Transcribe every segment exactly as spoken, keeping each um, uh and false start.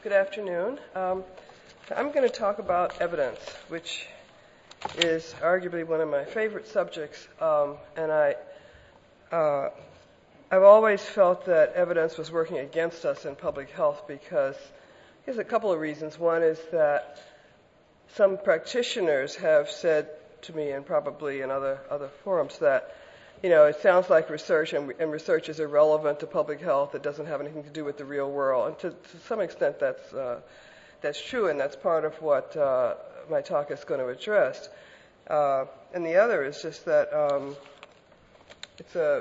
Good afternoon. Um, I'm going to talk about evidence, which is arguably one of my favorite subjects, um, and I, uh, I've always felt that evidence was working against us in public health because there's a couple of reasons. One is that some practitioners have said to me, and probably in other other forums, that you know, it sounds like research, and, and research is irrelevant to public health. It doesn't have anything to do with the real world. And to, to some extent, that's uh, that's true, and that's part of what uh, my talk is going to address. Uh, and the other is just that um, it's a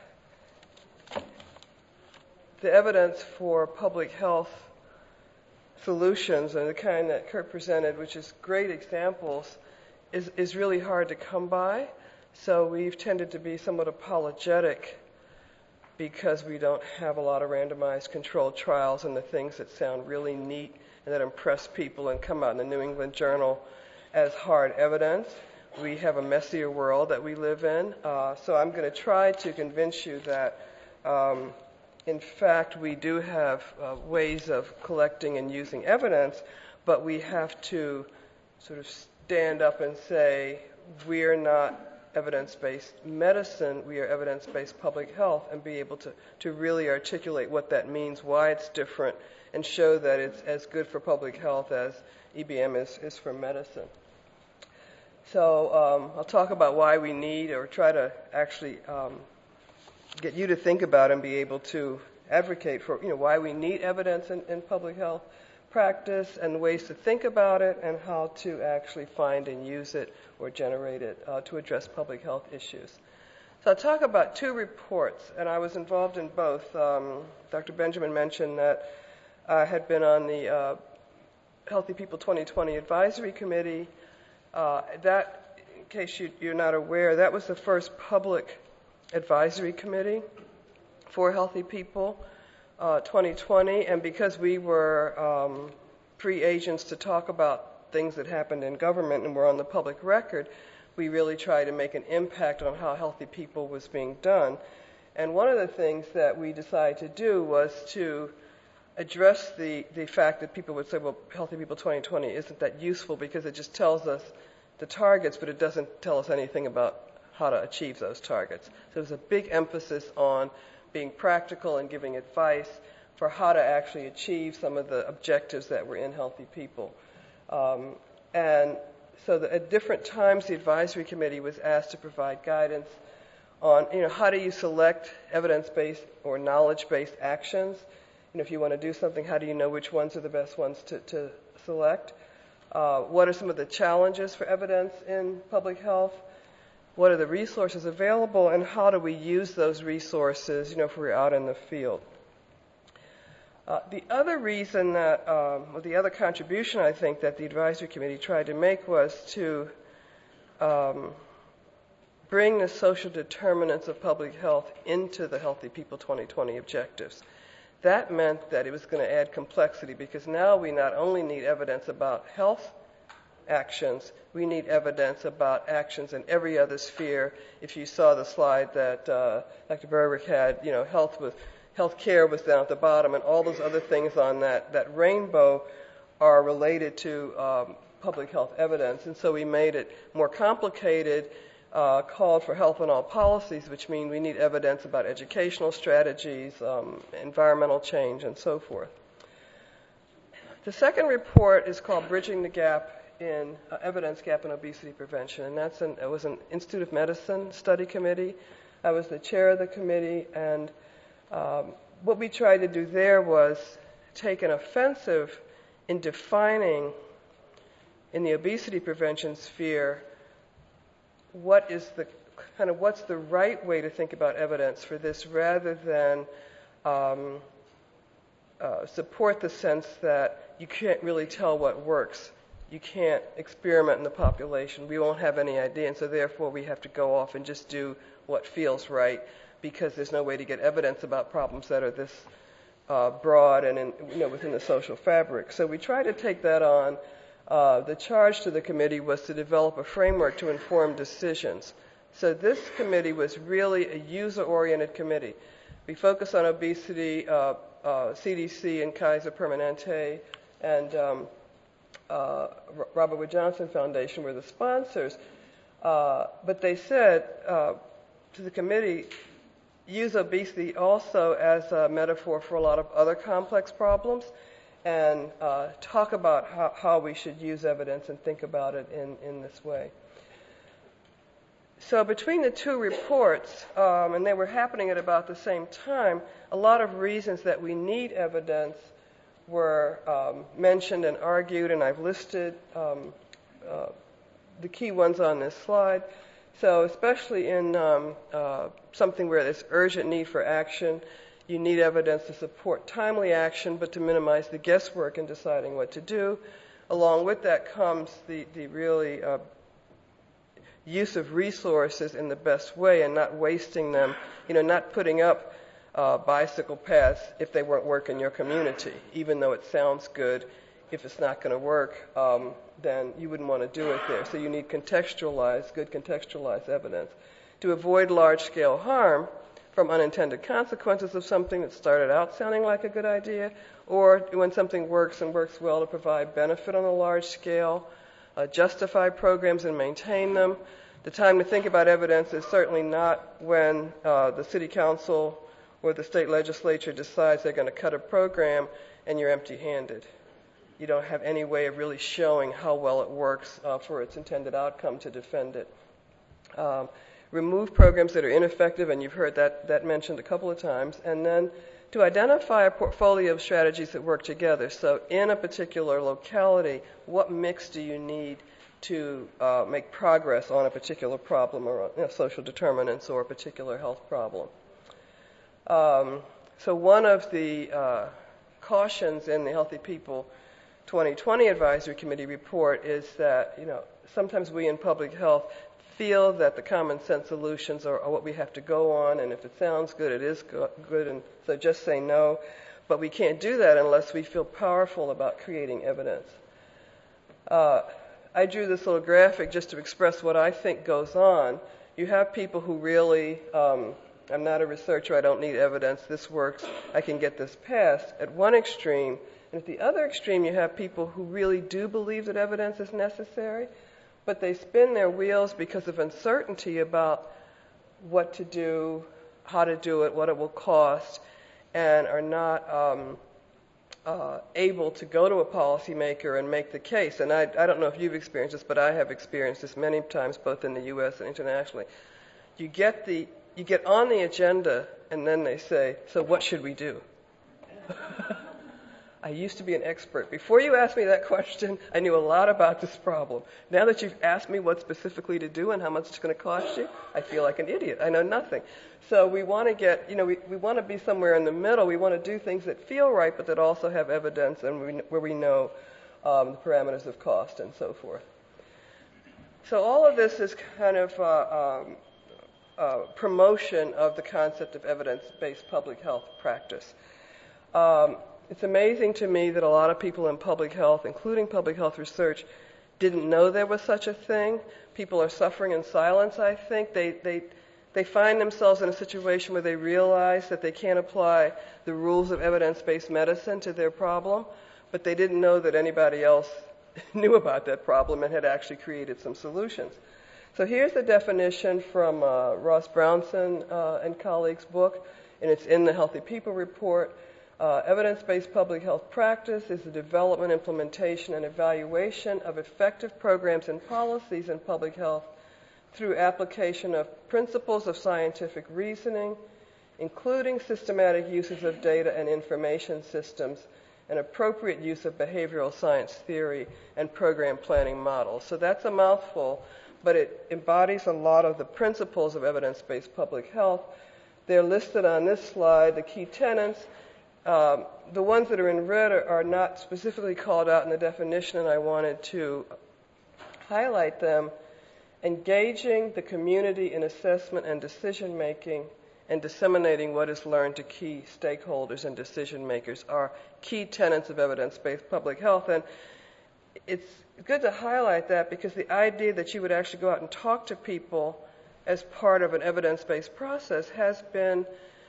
the evidence for public health solutions and the kind that Kurt presented, which is great examples, is is really hard to come by. So we've tended to be somewhat apologetic because we don't have a lot of randomized controlled trials and the things that sound really neat and that impress people and come out in the New England Journal as hard evidence. We have a messier world that we live in. Uh, so I'm going to try to convince you that, um, in fact, we do have uh, ways of collecting and using evidence, but we have to sort of stand up and say, we're not evidence-based medicine, we are evidence-based public health, and be able to, to really articulate what that means, why it's different, and show that it's as good for public health as E B M is, is for medicine. So um, I'll talk about why we need, or try to actually um, get you to think about and be able to advocate for, you know, why we need evidence in, in public health practice and ways to think about it and how to actually find and use it or generate it uh, to address public health issues. So I'll talk about two reports, and I was involved in both. Um, Doctor Benjamin mentioned that I had been on the uh, Healthy People twenty twenty Advisory Committee. Uh, that, in case you, you're not aware, that was the first public advisory committee for Healthy People Uh, twenty twenty, and because we were um, free agents to talk about things that happened in government and were on the public record, we really tried to make an impact on how Healthy People was being done. And one of the things that we decided to do was to address the, the fact that people would say, well, Healthy People twenty twenty isn't that useful because it just tells us the targets, but it doesn't tell us anything about how to achieve those targets. So there's a big emphasis on being practical and giving advice for how to actually achieve some of the objectives that were in Healthy People. Um, and so the, at different times, the advisory committee was asked to provide guidance on, you know, how do you select evidence-based or knowledge-based actions? You know, if you want to do something, how do you know which ones are the best ones to, to select? Uh, what are some of the challenges for evidence in public health? What are the resources available, and how do we use those resources, you know, if we're out in the field? Uh, the other reason that, um, or the other contribution I think that the advisory committee tried to make was to um, bring the social determinants of public health into the Healthy People twenty twenty objectives. That meant that it was going to add complexity because now we not only need evidence about health actions, we need evidence about actions in every other sphere. If you saw the slide that uh, Doctor Berwick had, you know, health was, health care was down at the bottom, and all those other things on that, that rainbow are related to um, public health evidence. And so we made it more complicated, uh, called for health in all policies, which means we need evidence about educational strategies, um, environmental change, and so forth. The second report is called Bridging the Gap in uh, Evidence Gap in Obesity Prevention, and that's an, it was an Institute of Medicine study committee. I was the chair of the committee, and um, what we tried to do there was take an offensive in defining in the obesity prevention sphere what is the kind of what's the right way to think about evidence for this, rather than um, uh, support the sense that you can't really tell what works. You can't experiment in the population. We won't have any idea, and so therefore we have to go off and just do what feels right because there's no way to get evidence about problems that are this uh, broad and in, you know, within the social fabric. So we try to take that on. Uh, the charge to the committee was to develop a framework to inform decisions. So this committee was really a user-oriented committee. We focus on obesity, uh, uh, C D C and Kaiser Permanente and um, uh, Robert Wood Johnson Foundation were the sponsors. Uh, but they said uh, to the committee, use obesity also as a metaphor for a lot of other complex problems, and uh, talk about how, how we should use evidence and think about it in, in this way. So between the two reports, um, and they were happening at about the same time, a lot of reasons that we need evidence were um, mentioned and argued, and I've listed um, uh, the key ones on this slide. So especially in um, uh, something where there's urgent need for action, you need evidence to support timely action, but to minimize the guesswork in deciding what to do. Along with that comes the, the really uh, use of resources in the best way and not wasting them, you know, not putting up uh, bicycle paths if they won't work in your community. Even though it sounds good, if it's not going to work, um, then you wouldn't want to do it there. So you need contextualized, good contextualized evidence. To avoid large-scale harm from unintended consequences of something that started out sounding like a good idea, or when something works and works well to provide benefit on a large scale, uh, justify programs and maintain them. The time to think about evidence is certainly not when uh, the city council or the state legislature decides they're going to cut a program and you're empty-handed. You don't have any way of really showing how well it works uh, for its intended outcome to defend it. Um, remove programs that are ineffective, and you've heard that, that mentioned a couple of times, and then to identify a portfolio of strategies that work together. So in a particular locality, what mix do you need to uh, make progress on a particular problem or you know, social determinants or a particular health problem? Um, so one of the uh, cautions in the Healthy People twenty twenty Advisory Committee report is that, you know, sometimes we in public health feel that the common sense solutions are, are what we have to go on, and if it sounds good, it is go- good, and so just say no. But we can't do that unless we feel powerful about creating evidence. Uh, I drew this little graphic just to express what I think goes on. You have people who really, um, I'm not a researcher, I don't need evidence, this works, I can get this passed, at one extreme. And at the other extreme, you have people who really do believe that evidence is necessary, but they spin their wheels because of uncertainty about what to do, how to do it, what it will cost, and are not um, uh, able to go to a policymaker and make the case. And I, I don't know if you've experienced this, but I have experienced this many times, both in the U S and internationally. You get the you get on the agenda, and then they say, "So what should we do?" I used to be an expert. Before you asked me that question, I knew a lot about this problem. Now that you've asked me what specifically to do and how much it's going to cost you, I feel like an idiot. I know nothing. So we want to get, you know, we, we want to be somewhere in the middle. We want to do things that feel right, but that also have evidence and we, where we know um, the parameters of cost and so forth. So all of this is kind of uh, um, uh, promotion of the concept of evidence-based public health practice. Um, It's amazing to me that a lot of people in public health, including public health research, didn't know there was such a thing. People are suffering in silence, I think. They, they, they find themselves in a situation where they realize that they can't apply the rules of evidence-based medicine to their problem, but they didn't know that anybody else knew about that problem and had actually created some solutions. So here's the definition from uh, Ross Brownson uh, and colleagues' book, and it's in the Healthy People report. Uh, evidence-based public health practice is the development, implementation, and evaluation of effective programs and policies in public health through application of principles of scientific reasoning, including systematic uses of data and information systems, and appropriate use of behavioral science theory and program planning models. So that's a mouthful, but it embodies a lot of the principles of evidence-based public health. They're listed on this slide, the key tenets. Um, the ones that are in red are, are not specifically called out in the definition, and I wanted to highlight them. Engaging the community in assessment and decision-making and disseminating what is learned to key stakeholders and decision-makers are key tenets of evidence-based public health. And it's good to highlight that because the idea that you would actually go out and talk to people as part of an evidence-based process has been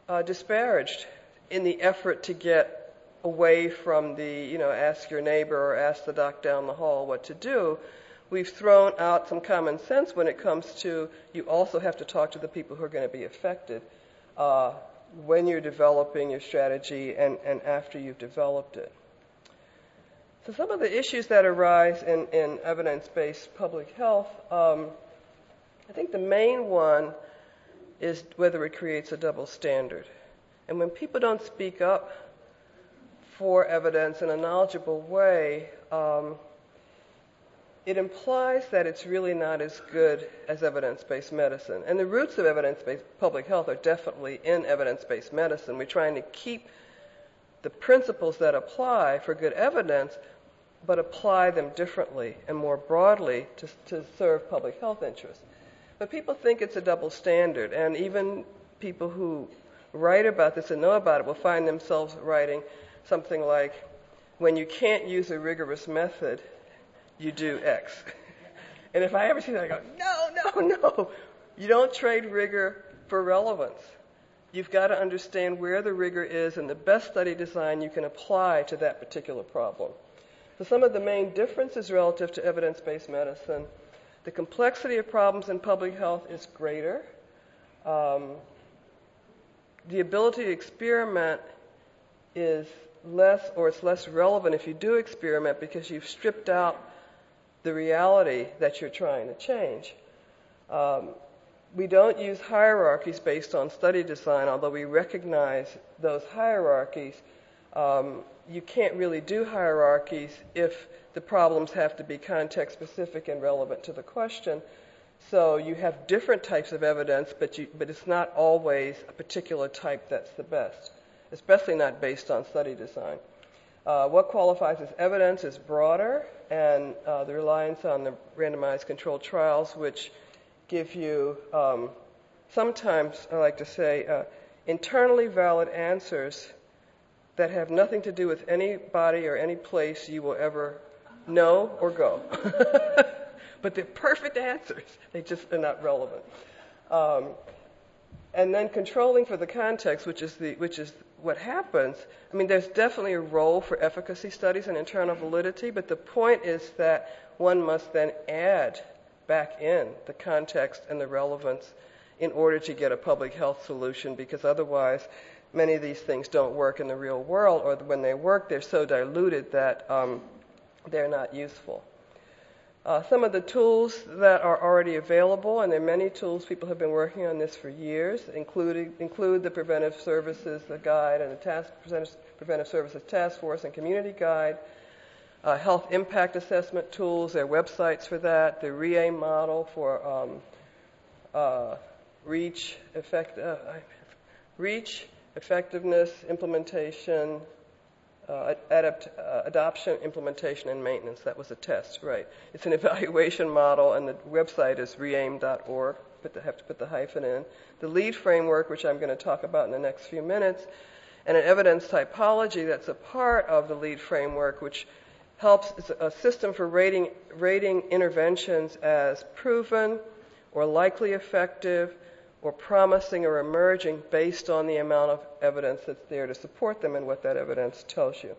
uh, disparaged in the effort to get away from the, you know, ask your neighbor or ask the doc down the hall what to do. We've thrown out some common sense when it comes to you also have to talk to the people who are going to be affected uh, when you're developing your strategy and, and after you've developed it. So some of the issues that arise in, in evidence-based public health, um, I think the main one is whether it creates a double standard. And when people don't speak up for evidence in a knowledgeable way, um, it implies that it's really not as good as evidence-based medicine. And the roots of evidence-based public health are definitely in evidence-based medicine. We're trying to keep the principles that apply for good evidence, but apply them differently and more broadly to, to serve public health interests. But people think it's a double standard, and even people who write about this and know about it will find themselves writing something like, when you can't use a rigorous method, you do X. And if I ever see that, I go, no, no, no. You don't trade rigor for relevance. You've got to understand where the rigor is and the best study design you can apply to that particular problem. So some of the main differences relative to evidence-based medicine: the complexity of problems in public health is greater. Um, the ability to experiment is less, or it's less relevant if you do experiment because you've stripped out the reality that you're trying to change. Um, we don't use hierarchies based on study design, although we recognize those hierarchies. Um, you can't really do hierarchies if the problems have to be context-specific and relevant to the question. So you have different types of evidence, but, you, but it's not always a particular type that's the best, especially not based on study design. Uh, what qualifies as evidence is broader, and uh, the reliance on the randomized controlled trials, which give you um, sometimes, I like to say, uh, internally valid answers that have nothing to do with any body or any place you will ever know or go. But they're perfect answers. They just are not relevant. Um, and then controlling for the context, which is the which is what happens. I mean, there's definitely a role for efficacy studies and internal validity, but the point is that one must then add back in the context and the relevance in order to get a public health solution, because otherwise many of these things don't work in the real world, or when they work, they're so diluted that um, they're not useful. Uh, some of the tools that are already available, and there are many tools, people have been working on this for years, including include the Preventive Services the Guide and the task, Preventive Services Task Force and Community Guide, uh, health impact assessment tools, there are websites for that, the REAIM model for um, uh, REACH, effect, uh, REACH, effectiveness, implementation, Uh, adapt, uh, adoption, implementation, and maintenance. That was a test, right? It's an evaluation model, and the website is reaim dot org. But they have to put the hyphen in. The LEAD framework, which I'm going to talk about in the next few minutes, and an evidence typology that's a part of the LEAD framework, which helps. It's a system for rating rating interventions as proven, or likely effective, or promising or emerging based on the amount of evidence that's there to support them and what that evidence tells you.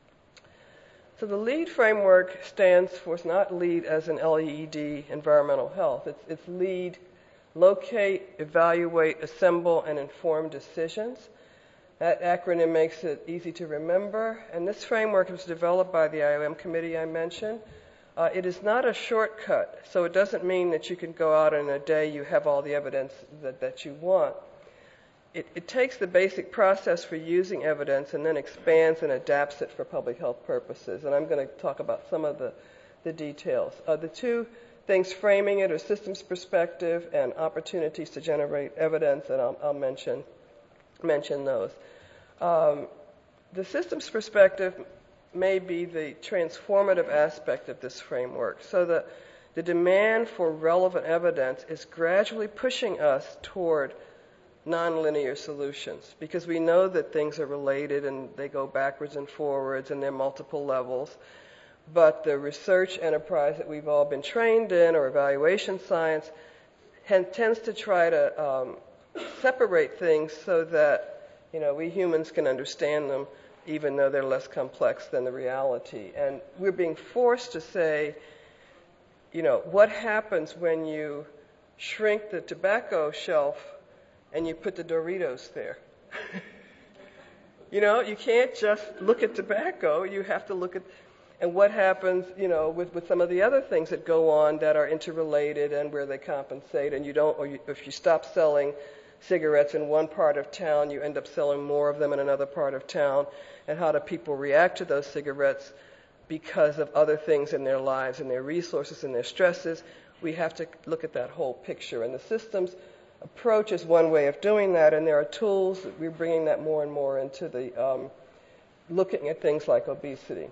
So the LEAD framework stands for, it's not LEAD as in L E E D, environmental health. It's, it's LEAD, locate, evaluate, assemble, and inform decisions. That acronym makes it easy to remember. And this framework was developed by the I O M committee I mentioned. Uh, it is not a shortcut, so it doesn't mean that you can go out and in a day you have all the evidence that, that you want. It, it takes the basic process for using evidence and then expands and adapts it for public health purposes, and I'm going to talk about some of the, the details. Uh, the two things framing it are systems perspective and opportunities to generate evidence, and I'll, I'll mention, mention those. Um, the systems perspective may be the transformative aspect of this framework. So the, the demand for relevant evidence is gradually pushing us toward nonlinear solutions, because we know that things are related and they go backwards and forwards and there are multiple levels. But the research enterprise that we've all been trained in, or evaluation science, tends to try to um, separate things so that, you know, we humans can understand them, even though they're less complex than the reality. And we're being forced to say, you know, what happens when you shrink the tobacco shelf and you put the Doritos there? You know, you can't just look at tobacco. You have to look at, and what happens, you know, with, with some of the other things that go on that are interrelated and where they compensate. And you don't, or you, if you stop selling cigarettes in one part of town, you end up selling more of them in another part of town. And how do people react to those cigarettes because of other things in their lives and their resources and their stresses? We have to look at that whole picture. And the systems approach is one way of doing that, and there are tools. We're bringing that more and more into the um, looking at things like obesity.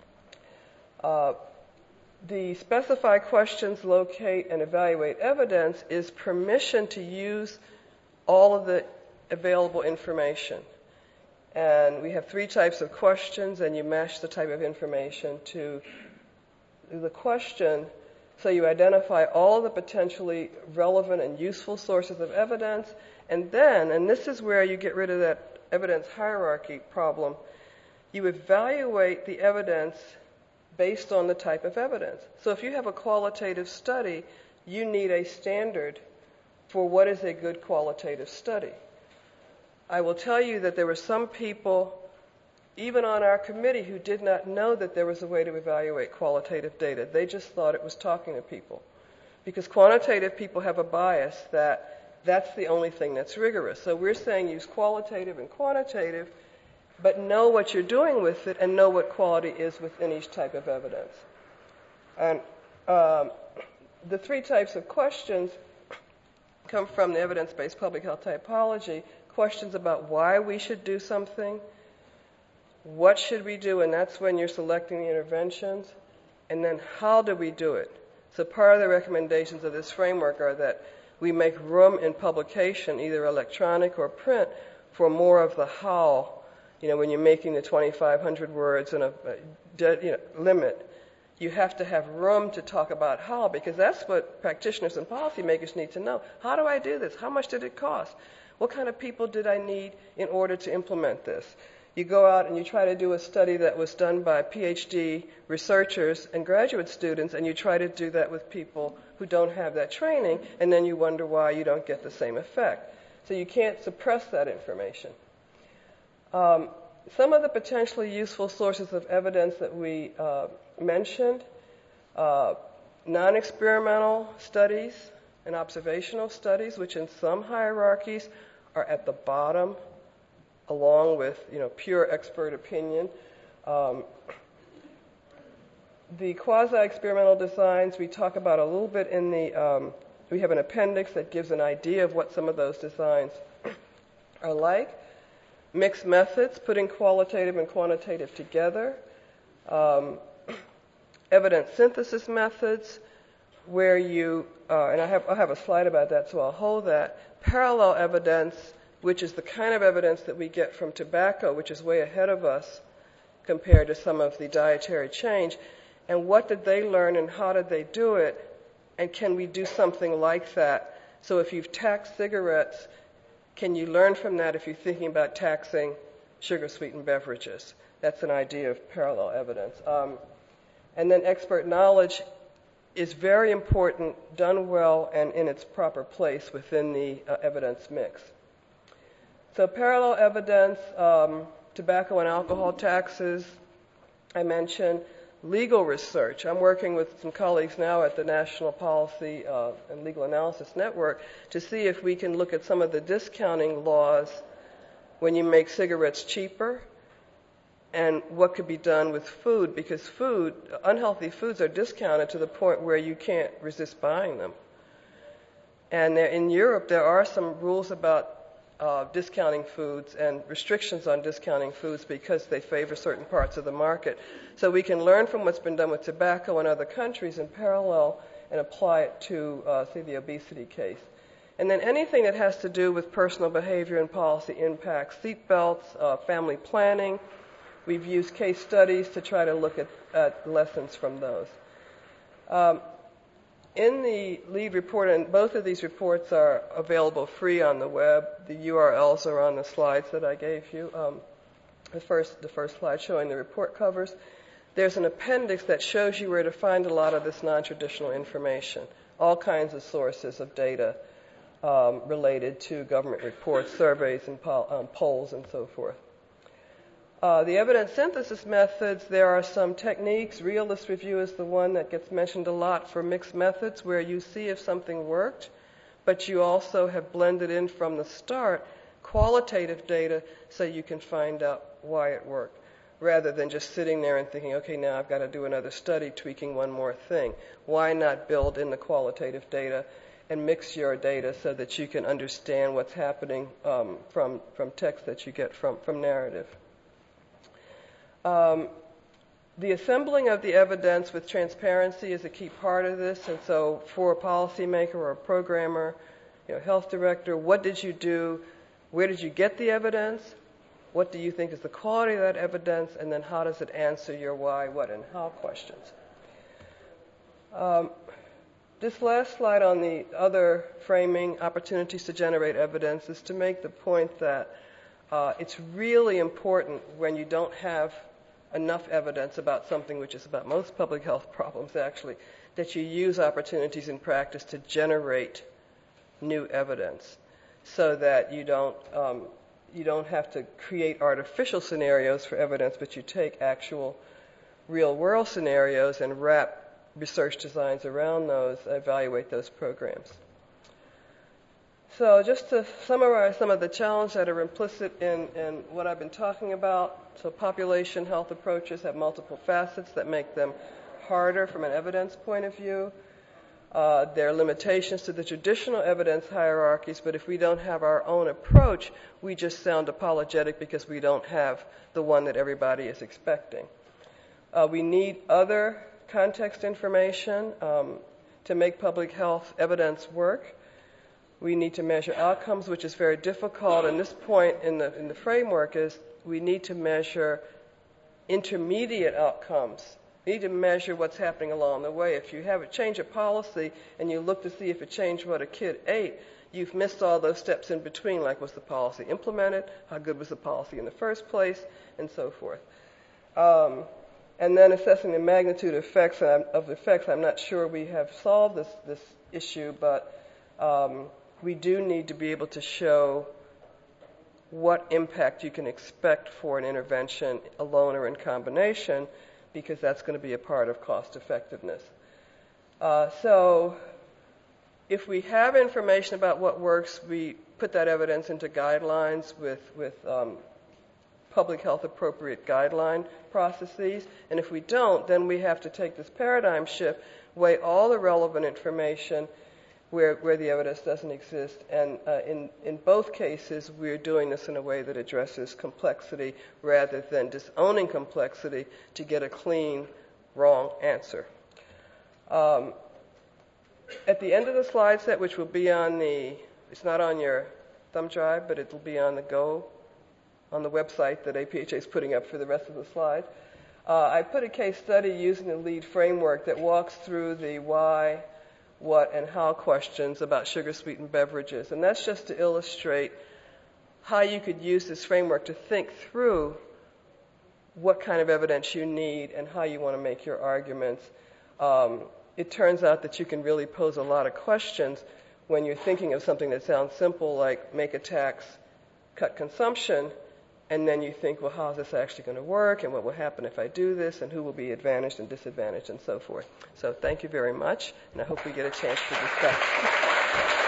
Uh, the specify questions, locate, and evaluate evidence is permission to use all of the available information. And we have three types of questions, and you match the type of information to the question. So you identify all the potentially relevant and useful sources of evidence, and then, and this is where you get rid of that evidence hierarchy problem, you evaluate the evidence based on the type of evidence. So if you have a qualitative study, you need a standard for what is a good qualitative study. I will tell you that there were some people, even on our committee, who did not know that there was a way to evaluate qualitative data. They just thought it was talking to people. Because quantitative people have a bias that that's the only thing that's rigorous. So we're saying use qualitative and quantitative, but know what you're doing with it and know what quality is within each type of evidence. And um, the three types of questions come from the evidence-based public health typology. Questions about why we should do something, what should we do, and that's when you're selecting the interventions, and then how do we do it. So part of the recommendations of this framework are that we make room in publication, either electronic or print, for more of the how. You know, when you're making the twenty-five hundred words and a, a you know, limit, you have to have room to talk about how, because that's what practitioners and policymakers need to know. How do I do this? How much did it cost? What kind of people did I need in order to implement this? You go out and you try to do a study that was done by PhD researchers and graduate students, and you try to do that with people who don't have that training, and then you wonder why you don't get the same effect. So you can't suppress that information. Um, some of the potentially useful sources of evidence that we uh, mentioned, uh, non-experimental studies and observational studies, which in some hierarchies are at the bottom, along with, you know, pure expert opinion. Um, the quasi-experimental designs we talk about a little bit in the, um, we have an appendix that gives an idea of what some of those designs are like. Mixed methods, putting qualitative and quantitative together. Um, evidence synthesis methods, where you, uh, and I have, I have a slide about that, so I'll hold that. Parallel evidence, which is the kind of evidence that we get from tobacco, which is way ahead of us compared to some of the dietary change. And what did they learn and how did they do it? And can we do something like that? So if you've taxed cigarettes, can you learn from that if you're thinking about taxing sugar-sweetened beverages? That's an idea of parallel evidence. Um, and then expert knowledge is very important, done well, and in its proper place within the uh, evidence mix. So parallel evidence, um, tobacco and alcohol taxes, I mentioned. Legal research. I'm working with some colleagues now at the National Policy uh, and Legal Analysis Network to see if we can look at some of the discounting laws when you make cigarettes cheaper and what could be done with food, because food, unhealthy foods are discounted to the point where you can't resist buying them. And there, in Europe, there are some rules about Uh, discounting foods and restrictions on discounting foods because they favor certain parts of the market. So we can learn from what's been done with tobacco in other countries in parallel and apply it to, uh, say, the obesity case. And then anything that has to do with personal behavior and policy impacts, seat belts, uh, family planning. We've used case studies to try to look at, at lessons from those. Um, in the lead report, and both of these reports are available free on the web. The U R Ls are on the slides that I gave you. Um, the first, the first slide showing the report covers. There's an appendix that shows you where to find a lot of this non-traditional information, all kinds of sources of data um, related to government reports, surveys, and pol- um, polls, and so forth. Uh, the evidence synthesis methods, there are some techniques. Realist review is the one that gets mentioned a lot for mixed methods, where you see if something worked, but you also have blended in from the start qualitative data so you can find out why it worked, rather than just sitting there and thinking, okay, now I've got to do another study tweaking one more thing. Why not build in the qualitative data and mix your data so that you can understand what's happening um, from, from text that you get from, from narrative? Um, the assembling of the evidence with transparency is a key part of this, and so for a policymaker or a programmer, you know, health director, what did you do? Where did you get the evidence? What do you think is the quality of that evidence? And then how does it answer your why, what, and how questions? Um, this last slide on the other framing, opportunities to generate evidence, is to make the point that uh, it's really important when you don't have enough evidence about something, which is about most public health problems actually, that you use opportunities in practice to generate new evidence so that you don't um, you don't have to create artificial scenarios for evidence, but you take actual real-world scenarios and wrap research designs around those, evaluate those programs. So just to summarize some of the challenges that are implicit in, in what I've been talking about, so population health approaches have multiple facets that make them harder from an evidence point of view. Uh, there are limitations to the traditional evidence hierarchies, but if we don't have our own approach, we just sound apologetic because we don't have the one that everybody is expecting. Uh, we need other context information um, to make public health evidence work. We need to measure outcomes, which is very difficult, and this point in the, in the framework is we need to measure intermediate outcomes. We need to measure what's happening along the way. If you have a change of policy and you look to see if it changed what a kid ate, you've missed all those steps in between, like was the policy implemented, how good was the policy in the first place, and so forth. Um, and then assessing the magnitude of effects, of the effects. I'm not sure we have solved this, this issue, but um, we do need to be able to show what impact you can expect for an intervention alone or in combination, because that's going to be a part of cost effectiveness. Uh, so if we have information about what works, we put that evidence into guidelines with, with um, public health appropriate guideline processes. And if we don't, then we have to take this paradigm shift, weigh all the relevant information where, where the evidence doesn't exist. And uh, in, in both cases, we're doing this in a way that addresses complexity rather than disowning complexity to get a clean, wrong answer. Um, at the end of the slide set, which will be on the, it's not on your thumb drive, but it will be on the Go, on the website that A P H A is putting up for the rest of the slides. Uh, I put a case study using the LEAD framework that walks through the why, what, and how questions about sugar-sweetened beverages. And that's just to illustrate how you could use this framework to think through what kind of evidence you need and how you want to make your arguments. Um, it turns out that you can really pose a lot of questions when you're thinking of something that sounds simple, like make a tax, cut consumption, and then you think, well, how is this actually going to work, and what will happen if I do this, and who will be advantaged and disadvantaged, and so forth. So thank you very much, and I hope we get a chance to discuss.